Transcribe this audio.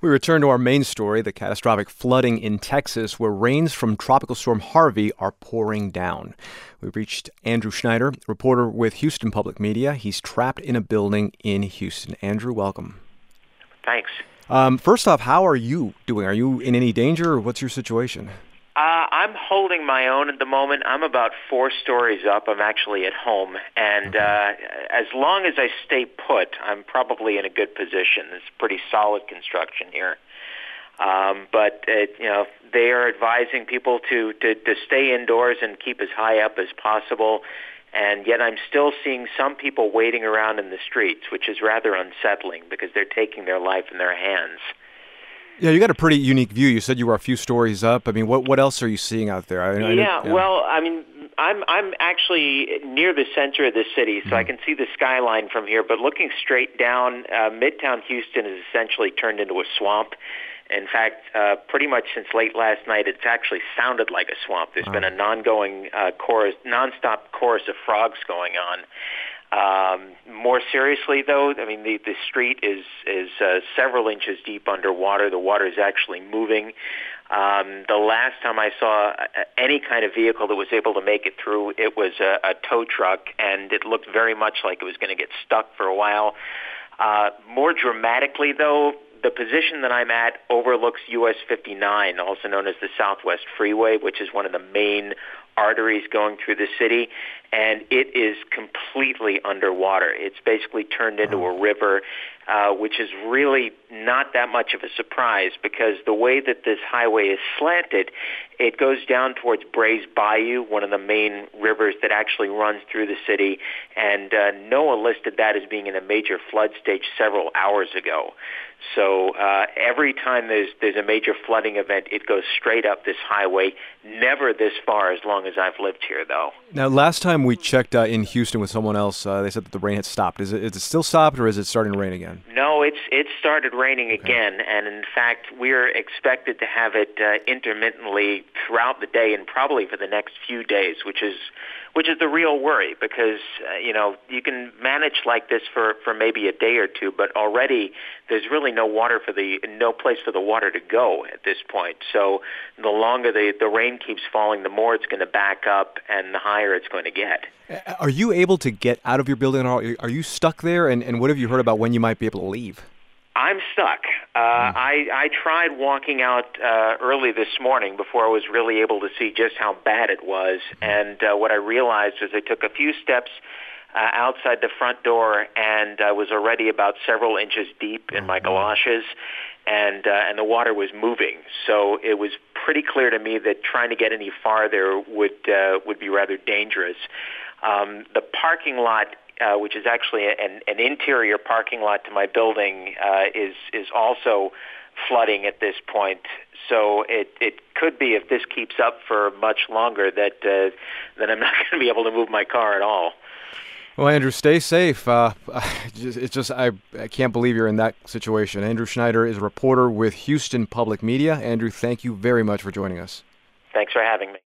We return to our main story, the catastrophic flooding in Texas, where rains from Tropical Storm Harvey are pouring down. We reached Andrew Schneider, reporter with Houston Public Media. He's trapped in a building in Houston. Andrew, welcome. Thanks. First off, how are you doing? Are you in any danger, or what's your situation? I'm holding my own at the moment. I'm about 4 stories up. I'm actually at home, and as long as I stay put, I'm probably in a good position. It's pretty solid construction here, but they are advising people to stay indoors and keep as high up as possible. And yet I'm still seeing some people waiting around in the streets, which is rather unsettling because they're taking their life in their hands. Yeah, you got a pretty unique view. You said you were a few stories up. I mean, what else are you seeing out there? Well, I mean, I'm actually near the center of the city, so I can see the skyline from here. But looking straight down, Midtown Houston has essentially turned into a swamp. In fact, pretty much since late last night, it's actually sounded like a swamp. There's been a nonstop chorus of frogs going on. More seriously, though, I mean, the street is several inches deep underwater. The water is actually moving. The last time I saw any kind of vehicle that was able to make it through, it was a tow truck, and it looked very much like it was going to get stuck for a while. More dramatically, though, the position that I'm at overlooks US 59, also known as the Southwest Freeway, which is one of the main arteries going through the city, and it is completely underwater. It's basically turned into a river, which is really not that much of a surprise because the way that this highway is slanted, it goes down towards Brays Bayou, one of the main rivers that actually runs through the city, and NOAA listed that as being in a major flood stage several hours ago. So every time there's a major flooding event, it goes straight up this highway, never this far as long as I've lived here, though. Now, last time we checked in Houston with someone else, they said that the rain had stopped. Is it still stopped, or is it starting to rain again? No, it's started raining again, and in fact, we're expected to have it intermittently throughout the day and probably for the next few days, which is the real worry because you can manage like this for maybe a day or two, but already there's really no place for the water to go at this point. So the longer the rain keeps falling, the more it's going to back up and the higher it's going to get. Are you able to get out of your building? Are you stuck there? And what have you heard about when you might be able to leave? I'm stuck. I tried walking out early this morning before I was really able to see just how bad it was. And what I realized was I took a few steps outside the front door, and I was already about several inches deep in my galoshes, and the water was moving. So it was pretty clear to me that trying to get any farther would be rather dangerous. The parking lot, which is actually an interior parking lot to my building, is also flooding at this point. So it could be, if this keeps up for much longer, that I'm not going to be able to move my car at all. Well, Andrew, stay safe. I can't believe you're in that situation. Andrew Schneider is a reporter with Houston Public Media. Andrew, thank you very much for joining us. Thanks for having me.